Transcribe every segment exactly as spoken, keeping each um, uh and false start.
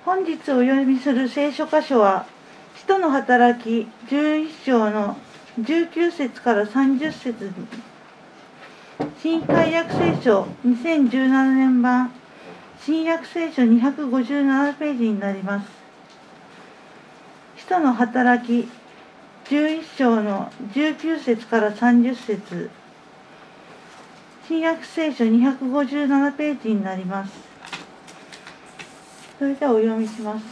本日お読みする聖書箇所は、使徒の働きじゅういっ章のじゅうきゅう節からさんじゅう節、新海約聖書にせんじゅうななねん版、新約聖書にひゃくごじゅうななページになります。使徒の働きじゅういっ章のじゅうきゅう節からさんじゅう節、新約聖書にひゃくごじゅうななページになります。それではお読みします。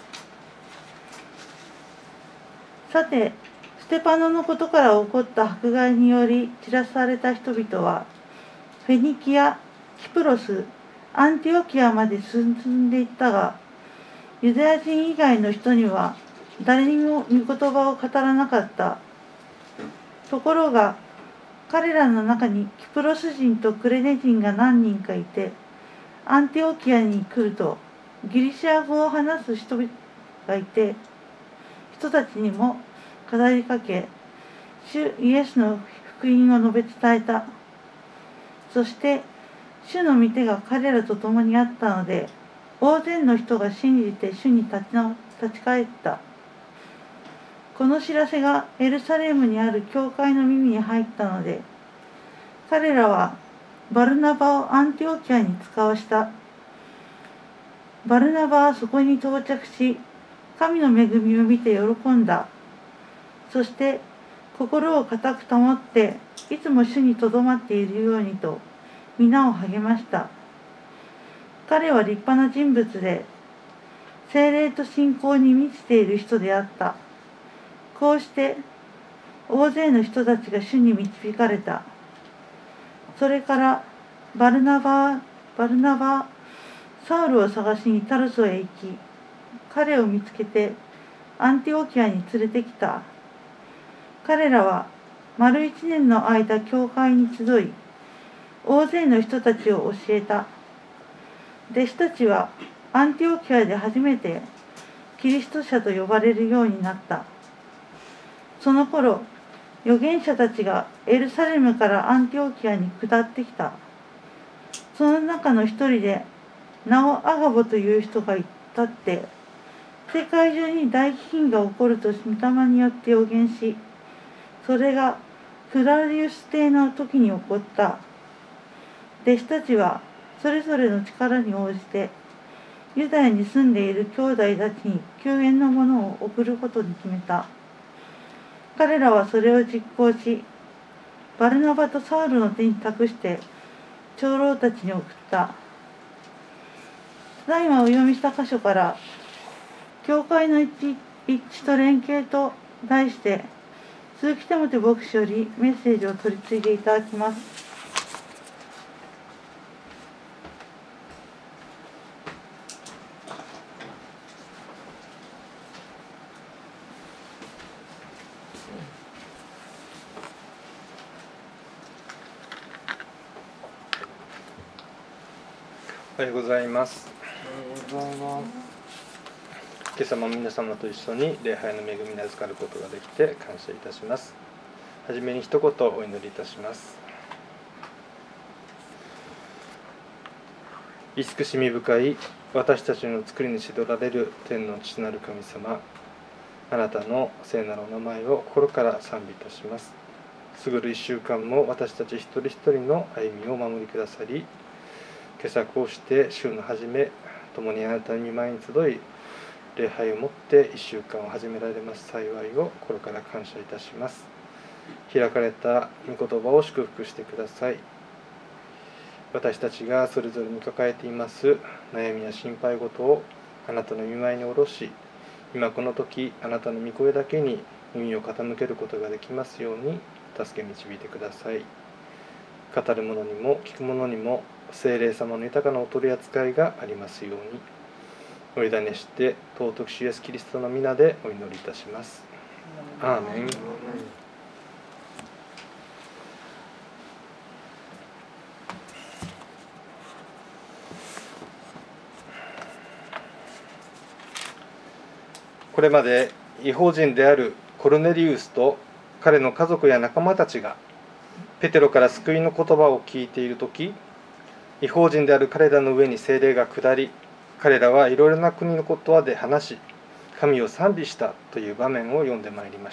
さて、ステパノのことから起こった迫害により散らされた人々は、フェニキア、キプロス、アンティオキアまで進んでいったが、ユダヤ人以外の人には誰にも御言葉を語らなかった。ところが、彼らの中にキプロス人とクレネ人が何人かいて、アンティオキアに来ると、ギリシャ語を話す人々がいて、人たちにも語りかけ、主イエスの福音を述べ伝えた。そして、主の御手が彼らと共にあったので、大勢の人が信じて主に立ちの立ち返った。この知らせがエルサレムにある教会の耳に入ったので、彼らはバルナバをアンティオキアに使わした。バルナバはそこに到着し、神の恵みを見て喜んだ。そして心を固く保って、いつも主にとどまっているようにと、皆を励ました。彼は立派な人物で、聖霊と信仰に満ちている人であった。こうして、大勢の人たちが主に導かれた。それから、バルナバ、バルナバ、サウルを探しにタルソへ行き、彼を見つけてアンティオキアに連れてきた。彼らは丸一年の間教会に集い、大勢の人たちを教えた。弟子たちはアンティオキアで初めてキリスト者と呼ばれるようになった。その頃、預言者たちがエルサレムからアンティオキアに下ってきた。その中の一人で、名をアガボという人がいたって、世界中に大飢饉が起こると御霊によって予言し、それがクラウディウス帝の時に起こった。弟子たちはそれぞれの力に応じて、ユダヤに住んでいる兄弟たちに救援のものを送ることに決めた。彼らはそれを実行し、バルナバとサウルの手に託して長老たちに送った。ただいまお読みした箇所から、教会の一致、一致と連携と題して、鈴木保牧師よりメッセージを取り次いでいただきます。 おはようございます。今朝も皆様と一緒に礼拝の恵みに預かることができて感謝いたします。はじめに一言お祈りいたします。慈しみ深い私たちの作り主でおられる天の父なる神様、あなたの聖なるお名前を心から賛美いたします。過ぐる一週間も私たち一人一人の歩みをお守りくださり、今朝こうして週の初め、共にあなたの御前に集い、礼拝をもって一週間を始められます幸いを心から感謝いたします。開かれた御言葉を祝福してください。私たちがそれぞれに抱えています悩みや心配事をあなたの御前に下ろし、今この時あなたの御声だけに耳を傾けることができますように助け導いてください。語る者にも聞く者にも聖霊様の豊かなお取り扱いがありますように、お委ねして尊く主イエスキリストの皆でお祈りいたします。アーメン。これまで異邦人であるコルネリウスと彼の家族や仲間たちがペテロから救いの言葉を聞いているとき、異邦人である彼らの上に聖霊が下り、 彼らはいろいろな国の言葉で話し、神を賛美したという場面を読んでまいりました。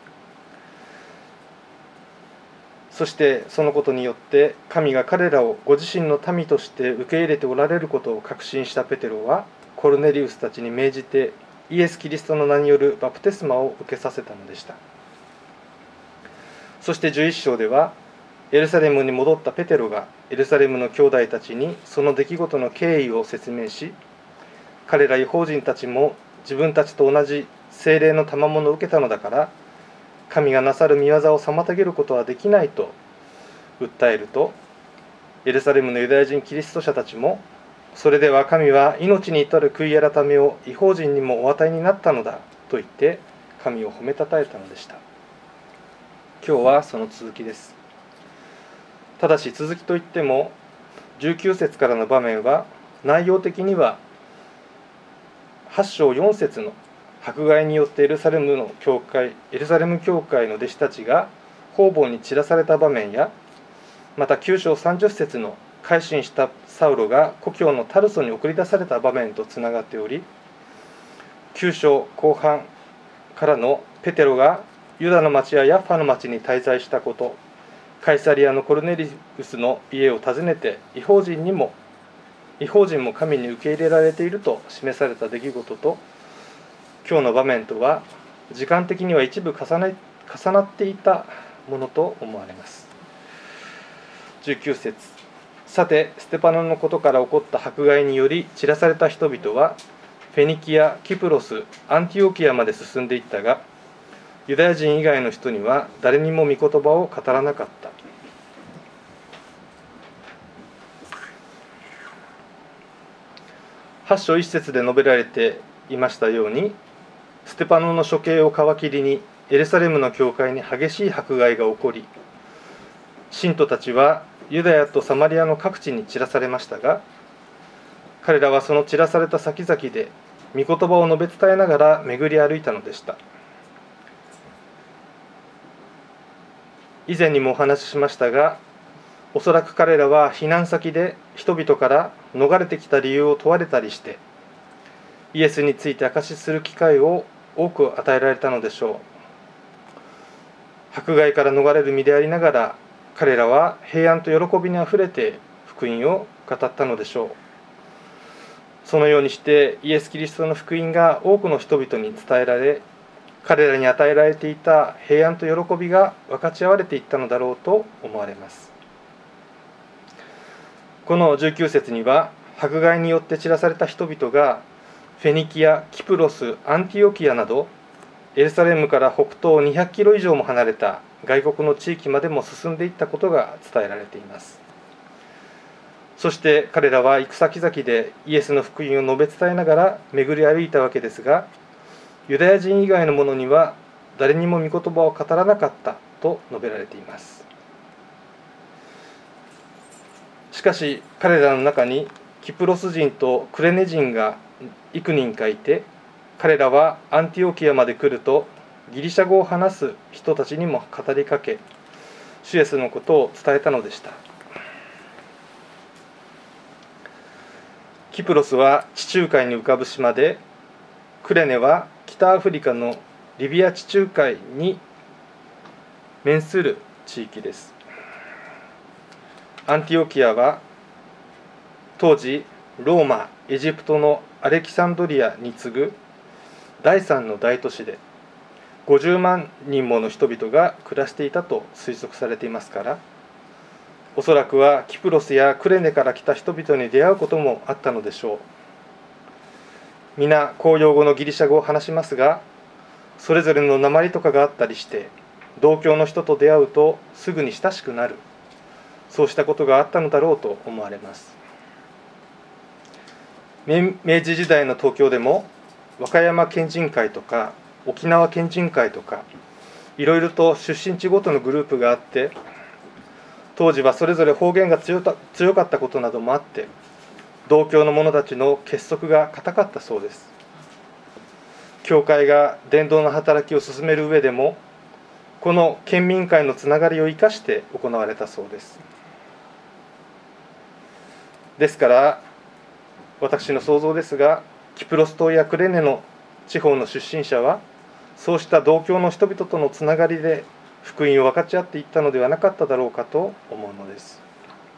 そしてそのことによって神が彼らをご自身の民として受け入れておられることを確信したペテロは、コルネリウスたちに命じてイエス・キリストの名によるバプテスマを受けさせたのでした。そしてじゅういっ章では、エルサレムに戻ったペテロがエルサレムの兄弟たちにその出来事の経緯を説明し、彼ら異邦人たちも自分たちと同じ聖霊の賜物を受けたのだから、神がなさる御業を妨げることはできないと訴えると、エルサレムのユダヤ人キリスト者たちも、それでは神は命に至る悔い改めを異邦人にもお与えになったのだと言って神を褒めたたえたのでした。今日はその続きです。ただし続きといっても、じゅうきゅう節からの場面は内容的にははち章よん節の迫害によってエルサレムの教会エルサレム教会の弟子たちが方々に散らされた場面や、またきゅう章さんじゅう節の改心したサウロが故郷のタルソに送り出された場面とつながっており、きゅう章後半からのペテロがユダの町やヤッファの町に滞在したこと、カイサリアのコルネリウスの家を訪ねて異邦人にも異邦人も神に受け入れられていると示された出来事と、今日の場面とは時間的には一部重ね、重なっていたものと思われます。じゅうきゅう節、さてステパノのことから起こった迫害により散らされた人々はフェニキア、キプロス、アンティオキアまで進んでいったが、ユダヤ人以外の人には誰にも御言葉を語らなかった。はち章いち節で述べられていましたように、ステパノの処刑を皮切りにエルサレムの教会に激しい迫害が起こり、信徒たちはユダヤとサマリアの各地に散らされましたが、彼らはその散らされた先々で御言葉を述べ伝えながら巡り歩いたのでした。以前にもお話ししましたが、おそらく彼らは避難先で人々から逃れてきた理由を問われたりして、イエスについて証しする機会を多く与えられたのでしょう。迫害から逃れる身でありながら、彼らは平安と喜びにあふれて福音を語ったのでしょう。そのようにしてイエス・キリストの福音が多くの人々に伝えられ、彼らに与えられていた平安と喜びが分かち合われていったのだろうと思われます。このじゅうきゅう節には、迫害によって散らされた人々がフェニキア、キプロス、アンティオキアなどエルサレムから北東にひゃくキロ以上も離れた外国の地域までも進んでいったことが伝えられています。そして彼らは行く先々でイエスの福音を述べ伝えながら巡り歩いたわけですが、ユダヤ人以外の者には誰にも御言葉を語らなかったと述べられています。しかし彼らの中にキプロス人とクレネ人が幾人かいて、彼らはアンティオキアまで来るとギリシャ語を話す人たちにも語りかけ、主イエスのことを伝えたのでした。キプロスは地中海に浮かぶ島で、クレネは北アフリカのリビア地中海に面する地域です。アンティオキアは当時ローマ、エジプトのアレキサンドリアに次ぐだいさんの大都市で、ごじゅうまんにんもの人々が暮らしていたと推測されていますから、おそらくはキプロスやクレネから来た人々に出会うこともあったのでしょう。皆公用語のギリシャ語を話しますが、それぞれの訛りとかがあったりして、同郷の人と出会うとすぐに親しくなる、そうしたことがあったのだろうと思われます。明治時代の東京でも和歌山県人会とか沖縄県人会とか、いろいろと出身地ごとのグループがあって、当時はそれぞれ方言が 強, 強かったことなどもあって、同郷の者たちの結束が固かったそうです。教会が伝道の働きを進める上でも、この県民会のつながりを生かして行われたそうです。ですから私の想像ですが、キプロス島やクレネの地方の出身者はそうした同郷の人々とのつながりで福音を分かち合っていったのではなかっただろうかと思うのです。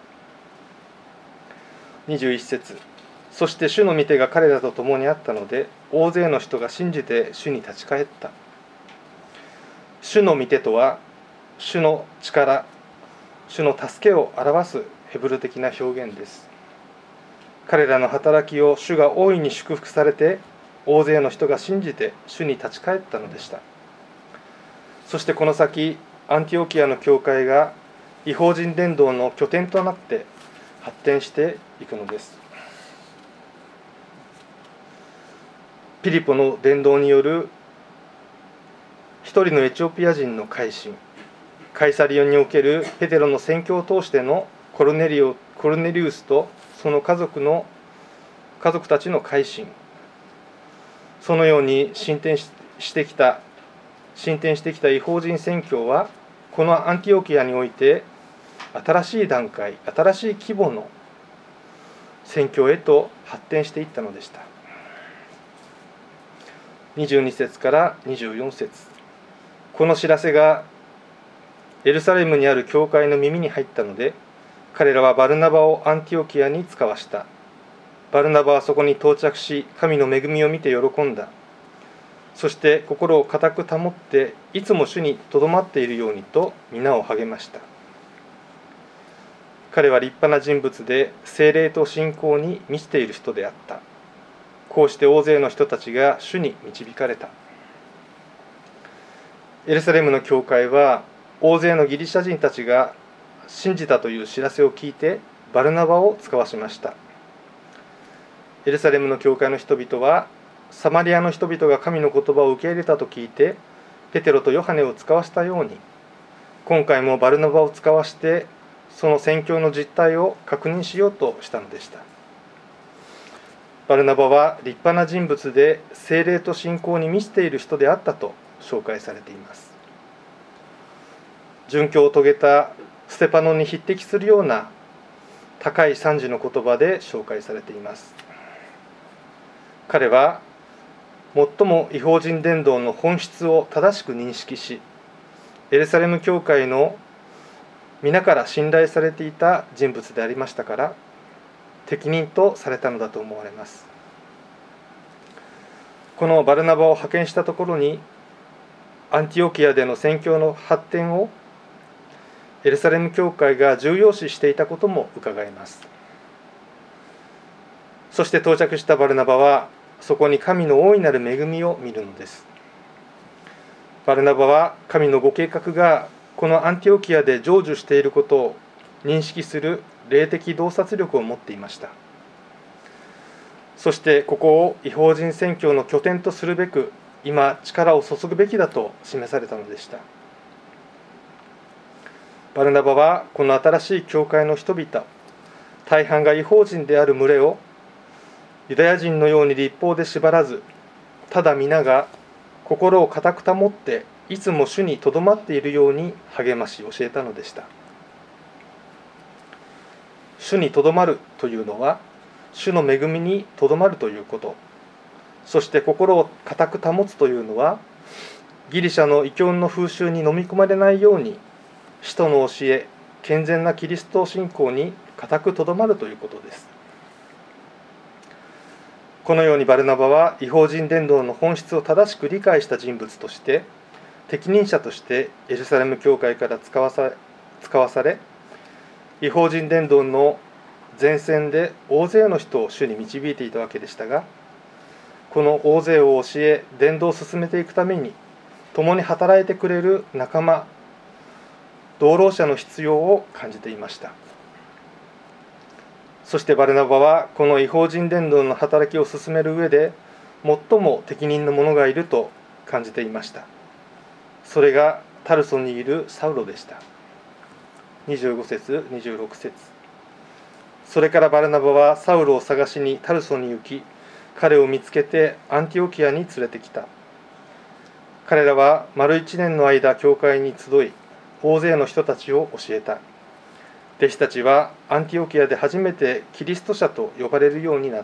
にじゅういっ節、そして主の御手が彼らと共にあったので、大勢の人が信じて主に立ち返った。主の御手とは、主の力、主の助けを表すヘブル的な表現です。彼らの働きを主が大いに祝福されて、大勢の人が信じて主に立ち返ったのでした。そしてこの先、アンティオキアの教会が異邦人伝道の拠点となって発展していくのです。ピリポの伝道による一人のエチオピア人の改心、カイサリオにおけるペテロの宣教を通してのコルネリオ、コルネリウスとその家族の家族たちの改心、そのように進展してきた進展してきた異邦人宣教は、このアンティオキアにおいて新しい段階、新しい規模の宣教へと発展していったのでした。にじゅうに節からにじゅうよん節、この知らせがエルサレムにある教会の耳に入ったので、彼らはバルナバをアンティオキアに使わした。バルナバはそこに到着し、神の恵みを見て喜んだ。そして心を固く保って、いつも主にとどまっているようにと皆を励ました。彼は立派な人物で、聖霊と信仰に満ちている人であった。こうして大勢の人たちが主に導かれた。エルサレムの教会は、大勢のギリシャ人たちが信じたという知らせを聞いて、バルナバを使わしました。エルサレムの教会の人々は、サマリアの人々が神の言葉を受け入れたと聞いて、ペテロとヨハネを使わしたように、今回もバルナバを使わして、その宣教の実態を確認しようとしたのでした。バルナバは立派な人物で、聖霊と信仰に満ちている人であったと紹介されています。殉教を遂げたステパノに匹敵するような高い賛辞の言葉で紹介されています。彼は最も異邦人伝道の本質を正しく認識し、エルサレム教会の皆から信頼されていた人物でありましたから、適任とされたのだと思われます。このバルナバを派遣したところに、アンティオキアでの宣教の発展をエルサレム教会が重要視していたことも伺えます。そして到着したバルナバは、そこに神の大いなる恵みを見るのです。バルナバは神のご計画がこのアンティオキアで成就していることを認識する霊的洞察力を持っていました。そしてここを異邦人宣教の拠点とするべく、今力を注ぐべきだと示されたのでした。バルナバはこの新しい教会の人々、大半が異邦人である群れをユダヤ人のように律法で縛らず、ただ皆が心を固く保っていつも主にとどまっているように励まし教えたのでした。主にとどまるというのは、主の恵みにとどまるということ。そして心を固く保つというのは、ギリシャの異教の風習に飲み込まれないように、使徒の教え、健全なキリスト信仰に固くとどまるということです。このようにバルナバは異邦人伝道の本質を正しく理解した人物として、適任者としてエルサレム教会から使わさ、使わされ、異邦人伝道の前線で大勢の人を主に導いていたわけでしたが、この大勢を教え、伝道を進めていくために、共に働いてくれる仲間、同労者の必要を感じていました。そしてバルナバはこの異邦人伝道の働きを進める上で最も適任の者がいると感じていました。それがタルソにいるサウロでした。にじゅうご節、にじゅうろく節。それからバルナバはサウロを探しにタルソに行き、彼を見つけてアンティオキアに連れてきた。彼らは丸一年の間教会に集い、大勢の人たちを教えた。 弟子たちはアンティオキアで初めてキリスト者と呼ばれるようになった。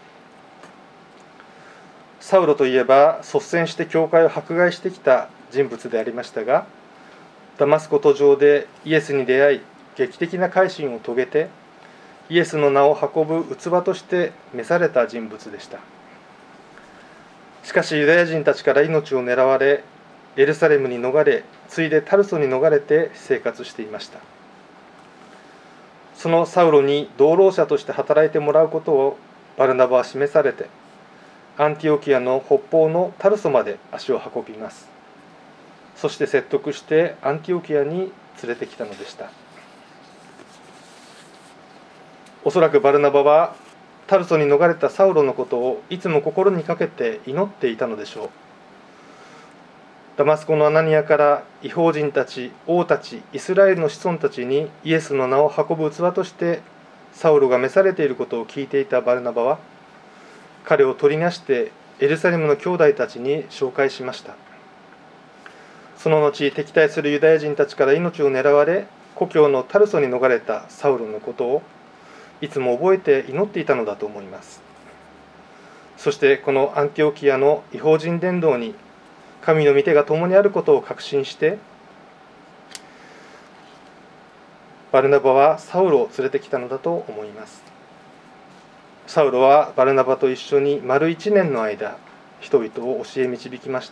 サウロといえば率先して教会を迫害してきた人物でありましたが、ダマスコ途上でイエスに出会い、劇的な改心を遂げて、イエスの名を運ぶ器として召された人物でした。しかしユダヤ人たちから命を狙われ、エルサレムに逃れ、ついでタルソに逃れて生活していました。そのサウロに同労者として働いてもらうことをバルナバは示されて、アンティオキアの北方のタルソまで足を運びます。そして説得してアンティオキアに連れてきたのでした。おそらくバルナバはタルソに逃れたサウロのことをいつも心にかけて祈っていたのでしょう。ダマスコのアナニアから異邦人たち、王たち、イスラエルの子孫たちにイエスの名を運ぶ器としてサウロが召されていることを聞いていたバルナバは、彼を取りなしてエルサレムの兄弟たちに紹介しました。その後、敵対するユダヤ人たちから命を狙われ、故郷のタルソに逃れたサウロのことをいつも覚えて祈っていたのだと思います。そしてこのアンティオキアの異邦人伝道に神の御手が共にあることを確信して、バルナバはサウロを連れてきたのだと思います。サウロはバルナバと一緒に丸一年の間、人々を教え導きました。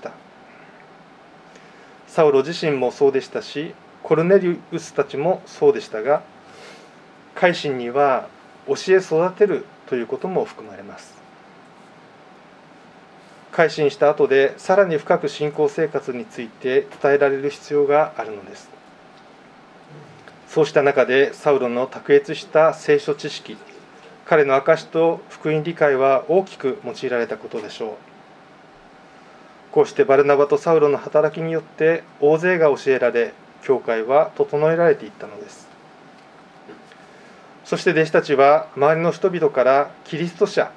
サウロ自身もそうでしたし、コルネリウスたちもそうでしたが、改心には教え育てるということも含まれます。改心した後でさらに深く信仰生活について伝えられる必要があるのです。そうした中でサウロの卓越した聖書知識、彼の証と福音理解は大きく用いられたことでしょう。こうしてバルナバとサウロの働きによって大勢が教えられ、教会は整えられていったのです。そして弟子たちは周りの人々からキリスト者、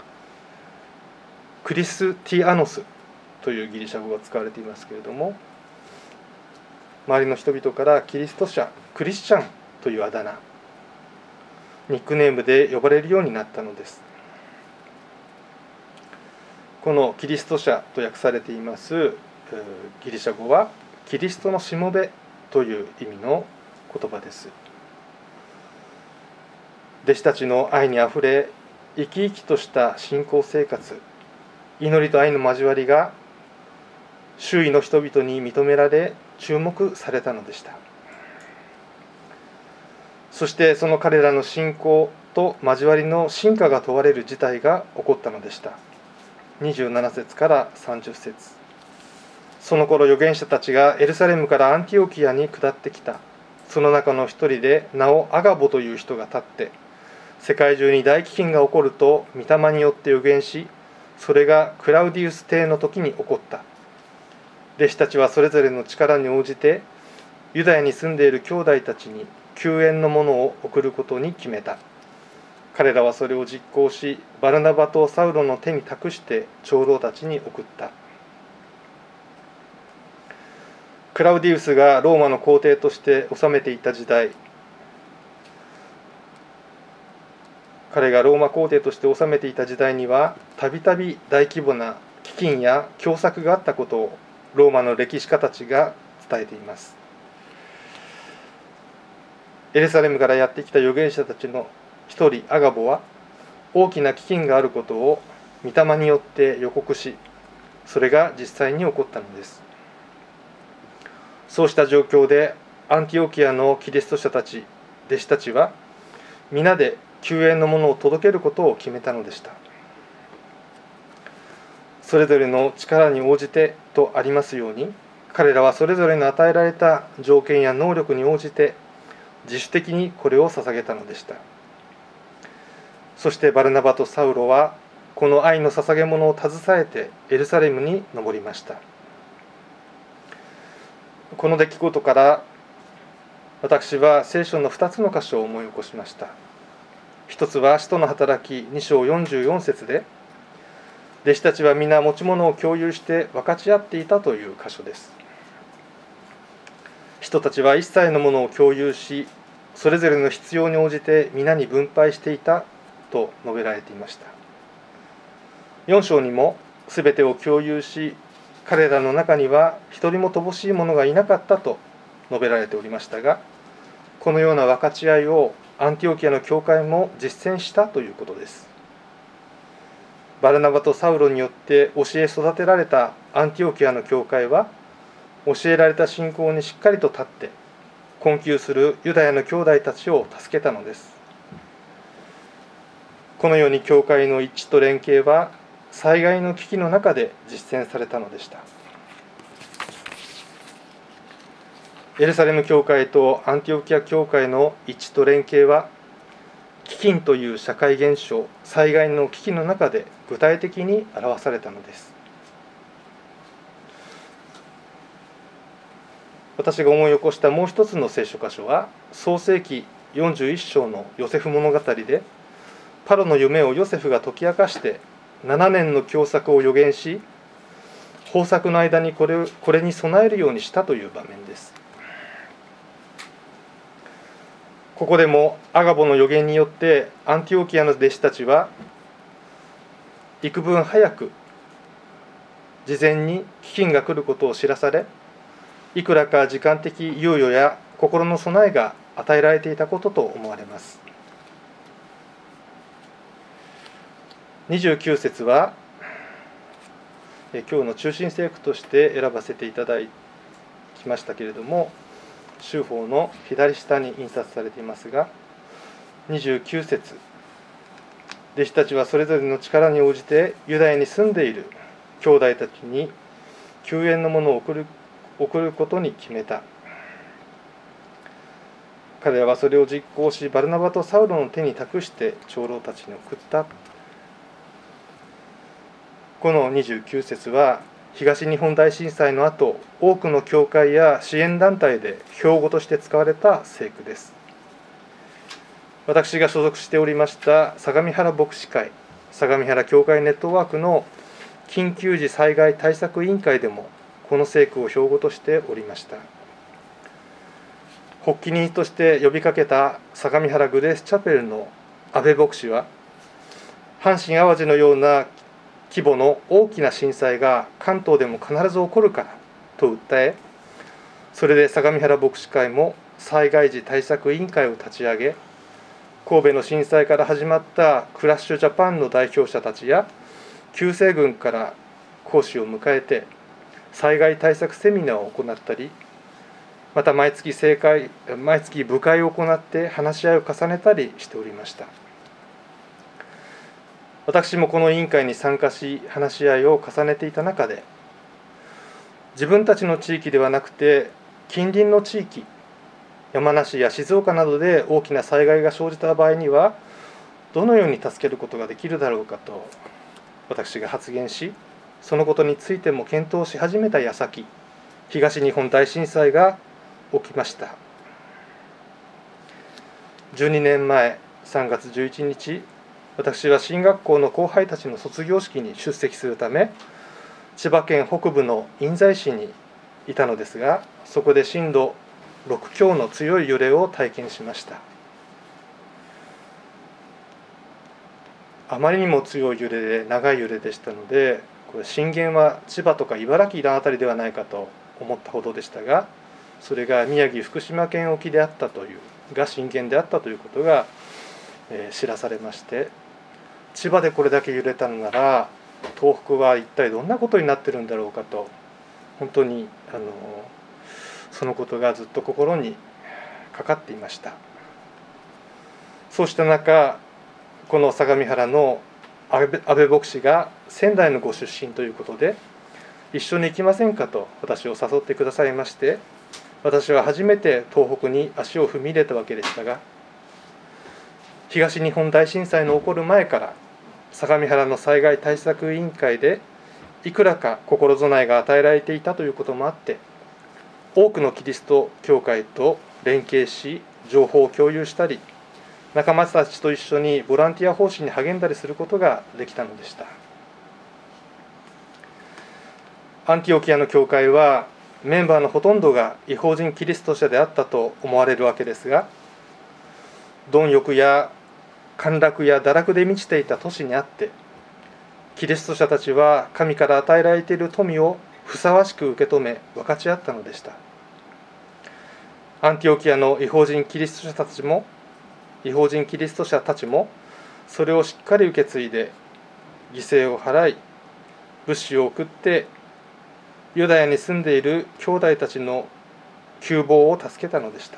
クリスティアノスというギリシャ語が使われていますけれども、周りの人々からキリスト者、クリスチャンというあだ名、ニックネームで呼ばれるようになったのです。このキリスト者と訳されていますギリシャ語はキリストのしもべという意味の言葉です。弟子たちの愛にあふれ、生き生きとした信仰生活、祈りと愛の交わりが周囲の人々に認められ注目されたのでした。そしてその彼らの信仰と交わりの真価が問われる事態が起こったのでした。にじゅうなな節からさんじゅっ節。その頃預言者たちがエルサレムからアンティオキアに下ってきた。その中の一人で名をアガボという人が立って、世界中に大飢饉が起こると御霊によって預言し、それがクラウディウス帝の時に起こった。弟子たちはそれぞれの力に応じてユダヤに住んでいる兄弟たちに救援のものを送ることに決めた。彼らはそれを実行し、バルナバとサウロの手に託して長老たちに送った。クラウディウスがローマの皇帝として治めていた時代、彼がローマ皇帝として治めていた時代には、たびたび大規模な飢饉や凶作があったことをローマの歴史家たちが伝えています。エルサレムからやってきた預言者たちの一人アガボは、大きな飢饉があることを御霊によって予告し、それが実際に起こったのです。そうした状況でアンティオキアのキリスト者たち、弟子たちは皆で救援のものを届けることを決めたのでした。それぞれの力に応じてとありますように、彼らはそれぞれの与えられた条件や能力に応じて自主的にこれを捧げたのでした。そしてバルナバとサウロはこの愛の捧げ物を携えてエルサレムに登りました。この出来事から私は聖書のふたつの箇所を思い起こしました。一つは使徒の働きに章よんじゅうよん節で、弟子たちは皆持ち物を共有して分かち合っていたという箇所です。人たちは一切のものを共有し、 それぞれの必要に応じて皆に分配していたと述べられていました。よん章にもすべてを共有し、彼らの中には一人も乏しい者がいなかったと述べられておりましたが、このような分かち合いをアンティオキアの教会も実践したということです。バルナバとサウロによって教え育てられたアンティオキアの教会は、教えられた信仰にしっかりと立って困窮するユダヤの兄弟たちを助けたのです。このように教会の一致と連携は災害の危機の中で実践されたのでした。エルサレム教会とアンティオキア教会の一致と連携は、飢饉という社会現象、災害の危機の中で具体的に表されたのです。私が思い起こしたもう一つの聖書箇所は、創世記よんじゅういっ章のヨセフ物語で、パロの夢をヨセフが解き明かしてななねんの凶作を予言し、豊作の間にこれ、これに備えるようにしたという場面です。ここでもアガボの予言によってアンティオキアの弟子たちは幾分早く事前に飢饉が来ることを知らされ、いくらか時間的猶予や心の備えが与えられていたことと思われます。にじゅうきゅう節は今日の中心聖句として選ばせていただきましたけれども、修法の左下に印刷されていますが、にじゅうきゅう節、弟子たちはそれぞれの力に応じてユダヤに住んでいる兄弟たちに救援のものを送る、送ることに決めた。彼らはそれを実行し、バルナバとサウロの手に託して長老たちに送った。このにじゅうきゅう節は、東日本大震災の後、多くの教会や支援団体で標語として使われた聖句です。私が所属しておりました相模原牧師会、相模原教会ネットワークの緊急時災害対策委員会でもこの聖句を標語としておりました。発起人として呼びかけた相模原グレースチャペルの安倍牧師は、阪神・淡路のような規模の大きな震災が関東でも必ず起こるからと訴え、それで相模原牧師会も災害時対策委員会を立ち上げ、神戸の震災から始まったクラッシュジャパンの代表者たちや旧西軍から講師を迎えて災害対策セミナーを行ったり、また毎月正会毎月部会を行って話し合いを重ねたりしておりました。私もこの委員会に参加し、話し合いを重ねていた中で、自分たちの地域ではなくて近隣の地域、山梨や静岡などで大きな災害が生じた場合にはどのように助けることができるだろうかと私が発言し、そのことについても検討し始めた矢先、東日本大震災が起きました。じゅうにねんまえさんがつじゅういちにち、私は進学校の後輩たちの卒業式に出席するため、千葉県北部の印西市にいたのですが、そこで震度ろく強の強い揺れを体験しました。あまりにも強い揺れで、長い揺れでしたので、これ震源は千葉とか茨城のあたりではないかと思ったほどでしたが、それが宮城福島県沖であったというが震源であったということが、えー、知らされまして、千葉でこれだけ揺れたのなら東北は一体どんなことになってるんだろうかと、本当にあのそのことがずっと心にかかっていました。そうした中、この相模原の安倍、安倍牧師が仙台のご出身ということで、一緒に行きませんかと私を誘ってくださいまして、私は初めて東北に足を踏み入れたわけでしたが、東日本大震災の起こる前から相模原の災害対策委員会でいくらか心備えが与えられていたということもあって、多くのキリスト教会と連携し情報を共有したり、仲間たちと一緒にボランティア奉仕に励んだりすることができたのでした。アンティオキアの教会はメンバーのほとんどが異邦人キリスト者であったと思われるわけですが、 貪欲や陥落や堕落で満ちていた都市にあって、キリスト者たちは神から与えられている富をふさわしく受け止め分かち合ったのでした。アンティオキアの異邦人キリスト者たちも異邦人キリスト者たちもそれをしっかり受け継いで、犠牲を払い物資を送ってユダヤに住んでいる兄弟たちの窮乏を助けたのでした。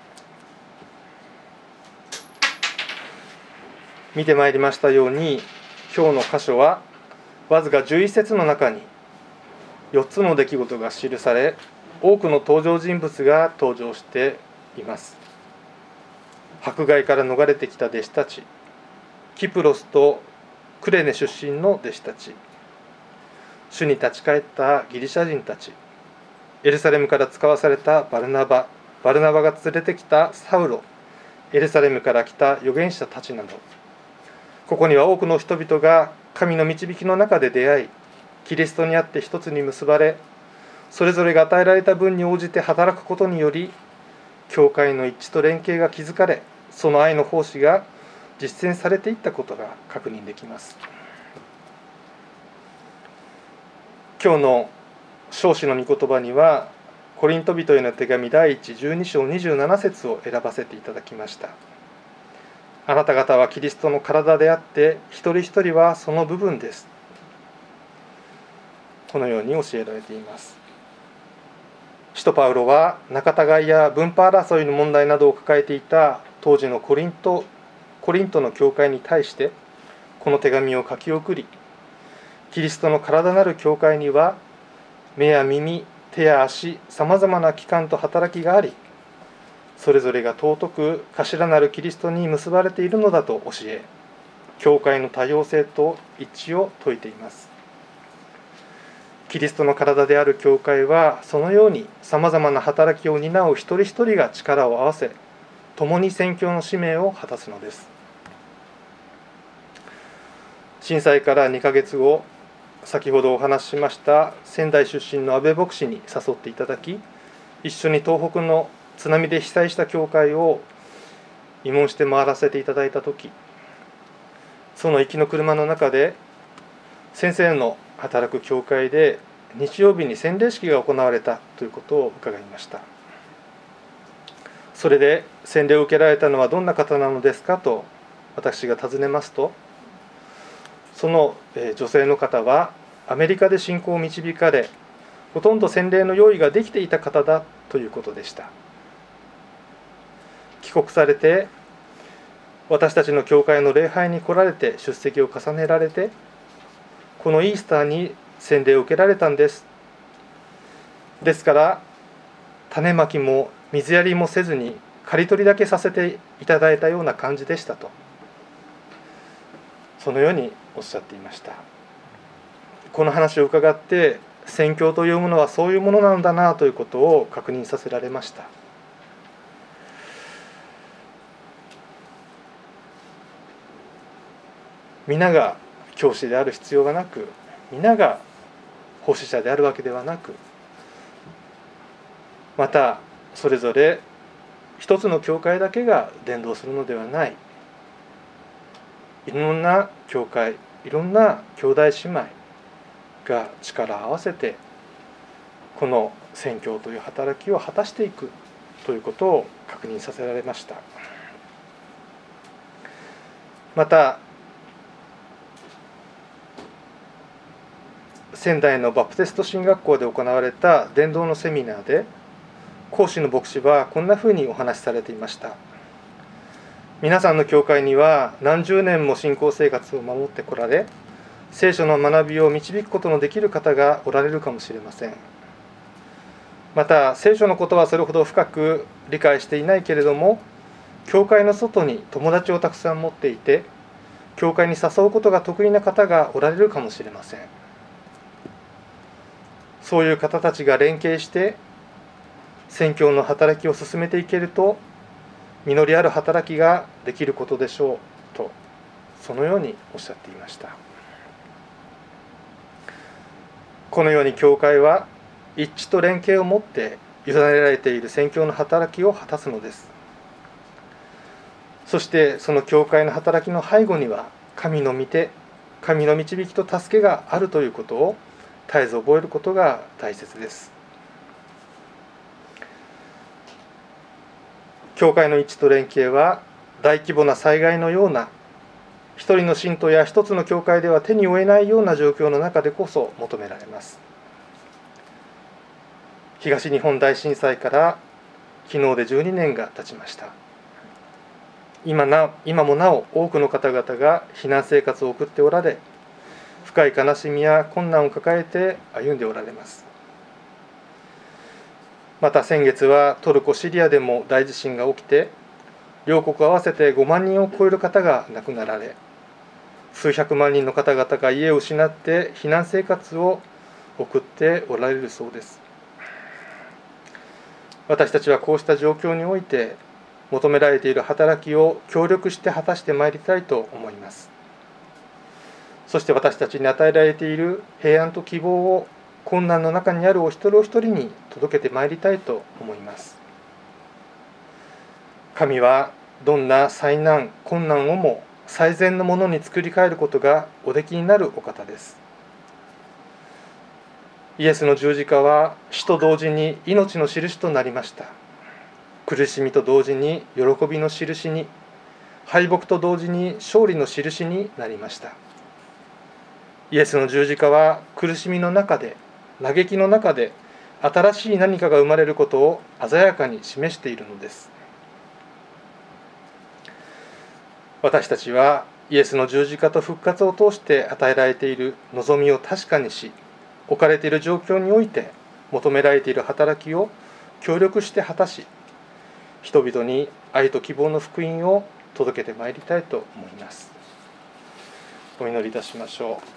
見てまいりましたように、今日の箇所はわずかじゅういっ節の中によっつの出来事が記され、多くの登場人物が登場しています。迫害から逃れてきた弟子たち、キプロスとクレネ出身の弟子たち、主に立ち返ったギリシャ人たち、エルサレムから使わされたバルナバ、バルナバが連れてきたサウロ、エルサレムから来た預言者たちなど、ここには多くの人々が神の導きの中で出会い、キリストにあって一つに結ばれ、それぞれが与えられた分に応じて働くことにより、教会の一致と連携が築かれ、その愛の奉仕が実践されていったことが確認できます。今日の唱詞の御言葉には、コリント人への手紙第一じゅうに章にじゅうなな節を選ばせていただきました。あなた方はキリストの体であって、一人一人はその部分です。このように教えられています。使徒パウロは仲違いや分派争いの問題などを抱えていた当時のコリント、コリントの教会に対してこの手紙を書き送り、キリストの体なる教会には目や耳、手や足、さまざまな器官と働きがあり、それぞれが尊く頭なるキリストに結ばれているのだと教え、教会の多様性と一致を説いています。キリストの体である教会は、そのようにさまざまな働きを担う一人一人が力を合わせ、共に宣教の使命を果たすのです。震災からにかげつご、先ほどお話ししました仙台出身の安倍牧師に誘っていただき、一緒に東北の津波で被災した教会を慰問して回らせていただいたとき、その行きの車の中で、先生の働く教会で日曜日に洗礼式が行われたということを伺いました。それで、洗礼を受けられたのはどんな方なのですかと私が尋ねますと、その女性の方はアメリカで信仰を導かれ、ほとんど洗礼の用意ができていた方だということでした。帰国されて、私たちの教会の礼拝に来られて出席を重ねられて、このイースターに洗礼を受けられたんです。ですから種まきも水やりもせずに刈り取りだけさせていただいたような感じでしたと、そのようにおっしゃっていました。この話を伺って、宣教というものはそういうものなんだなということを確認させられました。皆が教師である必要がなく、皆が奉仕者であるわけではなく、またそれぞれ一つの教会だけが伝道するのではない、いろんな教会、いろんな兄弟姉妹が力を合わせてこの宣教という働きを果たしていくということを確認させられました。また仙台のバプテスト神学校で行われた伝道のセミナーで、講師の牧師はこんなふうにお話しされていました。皆さんの教会には何十年も信仰生活を守ってこられ、聖書の学びを導くことのできる方がおられるかもしれません。また聖書のことはそれほど深く理解していないけれども、教会の外に友達をたくさん持っていて、教会に誘うことが得意な方がおられるかもしれません。そういう方たちが連携して宣教の働きを進めていけると、実りある働きができることでしょうと、そのようにおっしゃっていました。このように教会は一致と連携を持って委ねられている宣教の働きを果たすのです。 そしてその教会の働きの背後には神の御手、神の導きと助けがあるということを絶えず覚えることが大切です。教会の一致と連携は大規模な災害のような一人の信徒や一つの教会では手に負えないような状況の中でこそ求められます。東日本大震災から昨日でじゅうにねんが経ちました。今な、今もなお多くの方々が避難生活を送っておられ、深い悲しみや困難を抱えて歩んでおられます。また先月はトルコ・シリアでも大地震が起きて、両国合わせてごまんにんを超える方が亡くなられ、数百万人の方々が家を失って避難生活を送っておられるそうです。私たちはこうした状況において求められている働きを協力して果たしてまいりたいと思います。そして私たちに与えられている平安と希望を困難の中にあるお一人お一人に届けてまいりたいと思います。神はどんな災難、困難をも最善のものに作り変えることがおできになるお方です。イエスの十字架は死と同時に命の印となりました。苦しみと同時に喜びの印に、敗北と同時に勝利の印になりました。イエスの十字架は苦しみの中で、嘆きの中で新しい何かが生まれることを鮮やかに示しているのです。私たちはイエスの十字架と復活を通して与えられている望みを確かにし、置かれている状況において求められている働きを協力して果たし、人々に愛と希望の福音を届けてまいりたいと思います。お祈りいたしましょう。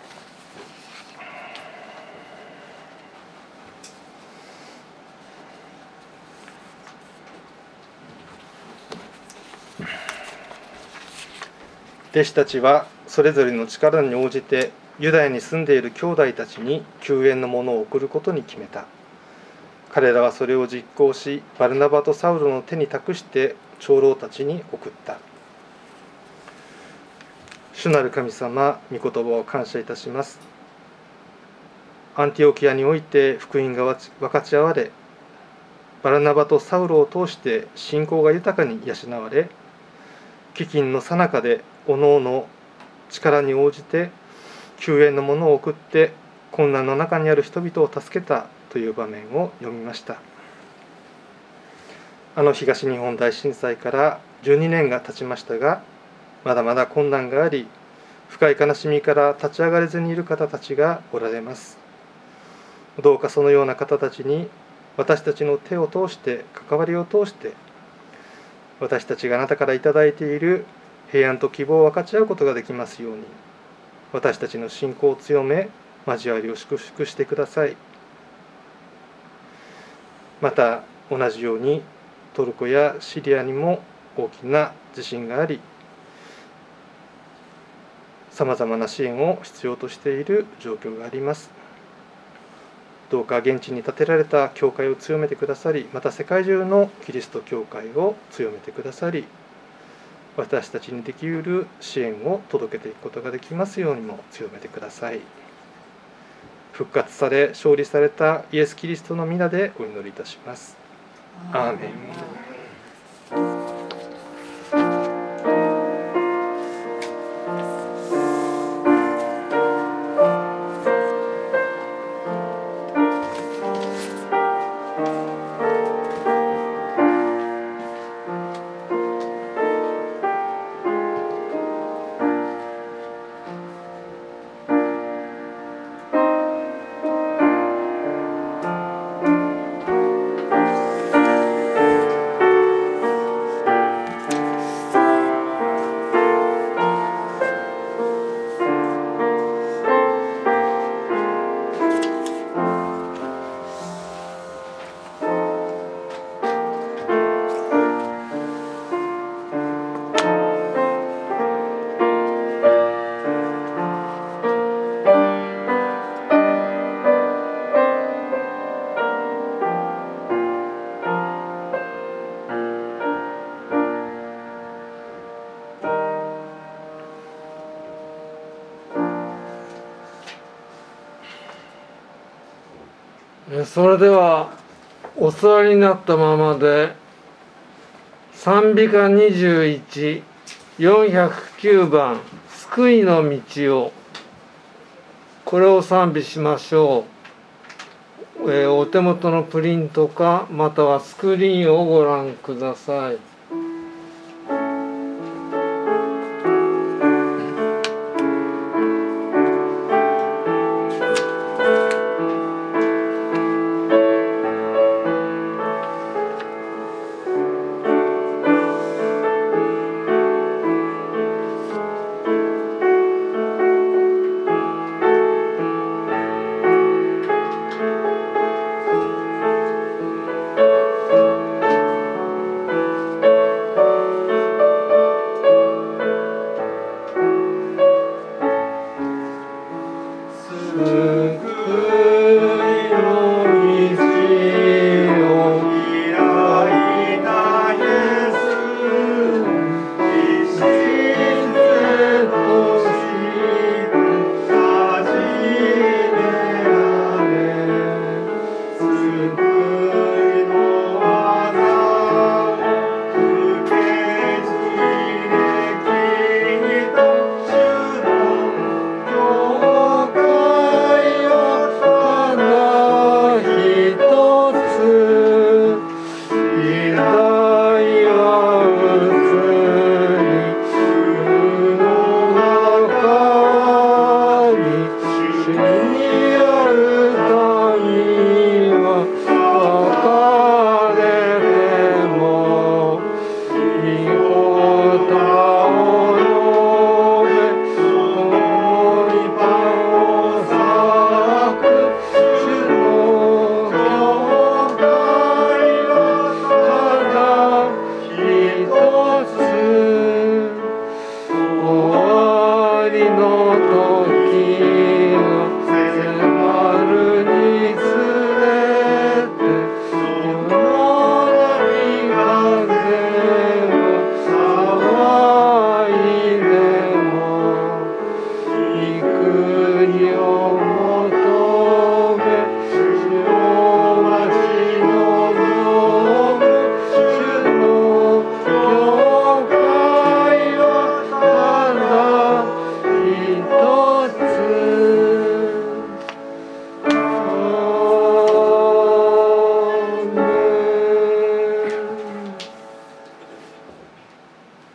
弟子たちはそれぞれの力に応じてユダヤに住んでいる兄弟たちに救援のものを送ることに決めた。彼らはそれを実行し、バルナバとサウロの手に託して長老たちに送った。主なる神様、御言葉を感謝いたします。アンティオキアにおいて福音が分かち合われ、バルナバとサウロを通して信仰が豊かに養われ、飢饉の最中でおのおの力に応じて救援のものを送って困難の中にある人々を助けたという場面を読みました。あの東日本大震災からじゅうにねんが経ちましたが、まだまだ困難があり、深い悲しみから立ち上がれずにいる方たちがおられます。どうかそのような方たちに私たちの手を通して、関わりを通して、私たちがあなたからいただいている平安と希望を分かち合うことができますように、私たちの信仰を強め、交わりを祝福してください。また同じようにトルコやシリアにも大きな地震があり、さまざまな支援を必要としている状況があります。どうか現地に建てられた教会を強めてくださり、また世界中のキリスト教会を強めてくださり、私たちにできうる支援を届けていくことができますようにも強めてください。復活され勝利されたイエス・キリストの皆でお祈りいたします。アーメン。 それではお座りになったままで賛美歌にじゅういち、よんひゃくきゅうばん「救いの道を」これを賛美しましょう。えー、お手元のプリントかまたはスクリーンをご覧ください。終わりの時が